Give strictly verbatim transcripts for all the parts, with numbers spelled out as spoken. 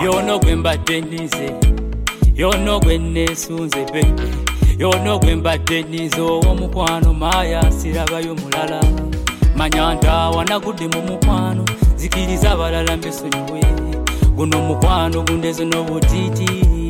yono gwe mbadde nnize yono gwe neesunze baby yono gwe mbadde nnize ow'omukwano maaya sirabayo mulala manya ntaawa nagudde mu mukwano zikiriza abalala mbesonyiwe guno mukwano gundeze n'obutiiti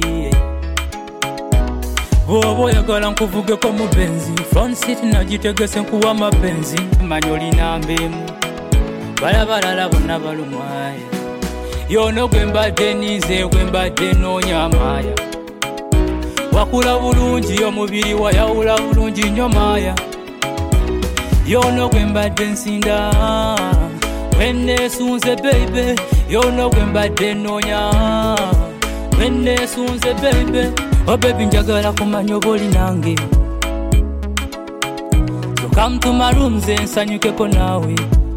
bw'oba oyagala nkuvugeko mu benzi front seat nagitegese nkuwa mapenzi manya olina mbeemu balabalala bonna balumwaya yono gwe mbadde nnize gwe mbadde noonya maaya wakula bulungi omubiri wayawula bulungi nnyo maaya yono gwe mbadde nsinda wenneesunze baby yono gwe mbadde noonya wenneesunze baby oh baby njagala kumanya oba oli nange so come to my room nze nsanyukeko naawe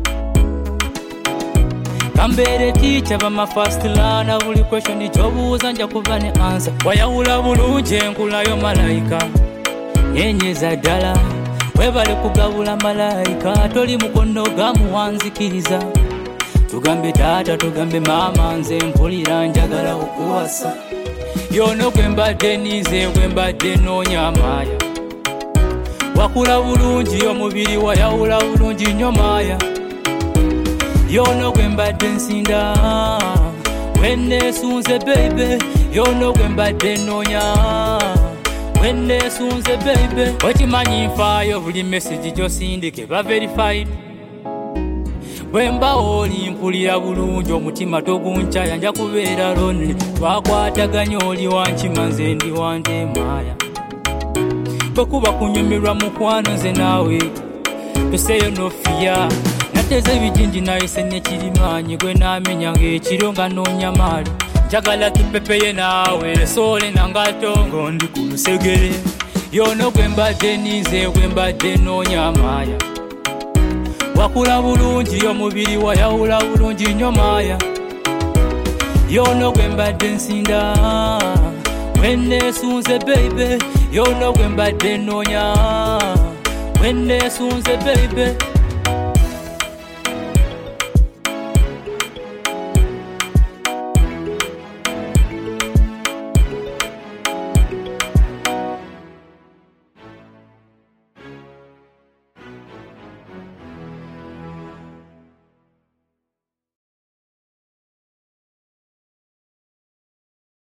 kambeere teacher bama first learner buli question gy'obuuza nja kuba ne answer wayawula bulungi enkulayo malayika nyenyeza ddala webale kugabula malayika toli mukono gamuwanzikiriza tugambe taata tugambe maama nze mpulira njagala okuwasa yono gwe mbadde nnize gwe mbadde noonya maaya wakula bulungi omubiri wayawula bulungi nnyo maaya yono gwe mbadde nsinda wenneesunze baby yono gwe mbadde noonya wenneesunze baby okimanyi nfaayo buli message gy'osindike ba verified bwemba oli mpulira bulungi omutima togunkyaya nja kubeera lonely twakwataganya oli wankima nze ndi wante maaya bwekuba kunyumirwa mukwano nze naawe toseeyo nofiya nateze ebijinji nayise nekirimaanyi gwe naamenya ng'ekiro nga noonya maali njagala tupepeye naawe soole nangato ngondi ku lusegere yono gwe mbadde nnize gwe mbadde noonya maaya wakula bulungi omubiri wayawula bulungi nnyo maaya yono gwe mbadde nsinda wenneesunze baby yono gwe mbadde noonya wenneesunze baby